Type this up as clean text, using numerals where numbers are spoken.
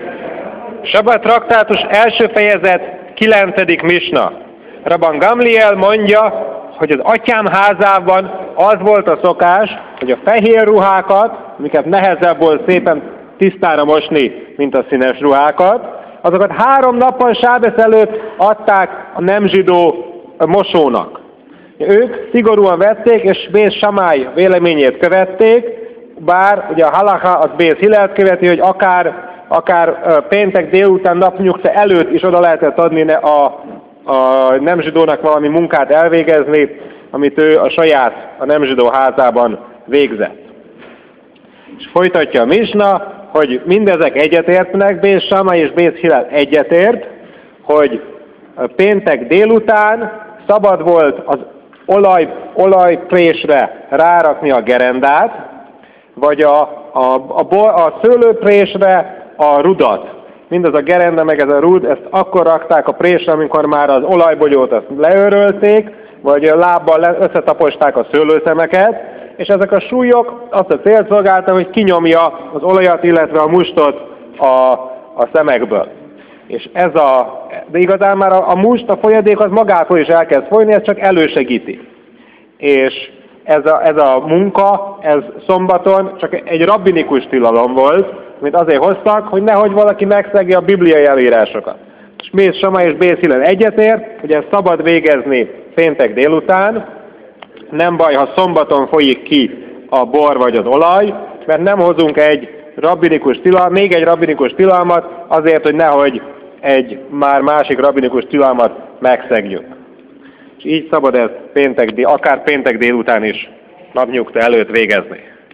Sabbat traktátus első fejezet, 9. misna. Rabban Gamliel mondja, hogy az atyám házában az volt a szokás, hogy a fehér ruhákat, amiket nehezebb volt szépen tisztára mosni, mint a színes ruhákat, azokat 3 nappal sábesz előtt adták a nem zsidó mosónak. Ők szigorúan vették, és Bész Samály véleményét követték, bár ugye a halacha az Bész Hillelt követi, hogy akár péntek délután napnyugta előtt is oda lehetett adni a nem zsidónak valami munkát elvégezni, amit ő a nem zsidó házában végzett. És folytatja a misna, hogy mindezek egyetértnek, Bész Samály és Bész Hillel egyetért, hogy péntek délután szabad volt az olajprésre rárakni a gerendát, vagy a szőlőprésre a rudat. Mindaz a gerenda meg ez a rud, ezt akkor rakták a présre, amikor már az olajbogyót azt leörölték, vagy a lábbal összetaposták a szőlőszemeket, és ezek a súlyok azt a célt szolgálta, hogy kinyomja az olajat, illetve a mustot a szemekből. És de igazán már a must, a folyadék az magától is elkezd folyni, ez csak elősegíti. És ez a munka, ez szombaton csak egy rabbinikus tilalom volt, amit azért hoztak, hogy nehogy valaki megszegje a bibliai előírásokat. És Bész Samály és Bész Hillel egyetért, hogy ezt szabad végezni péntek délután, nem baj, ha szombaton folyik ki a bor vagy az olaj, mert nem hozunk még egy rabbinikus tilalmat azért, hogy nehogy egy már másik rabbinikus tilalmat megszegjük. És így szabad ezt akár péntek délután is napnyugta előtt végezni.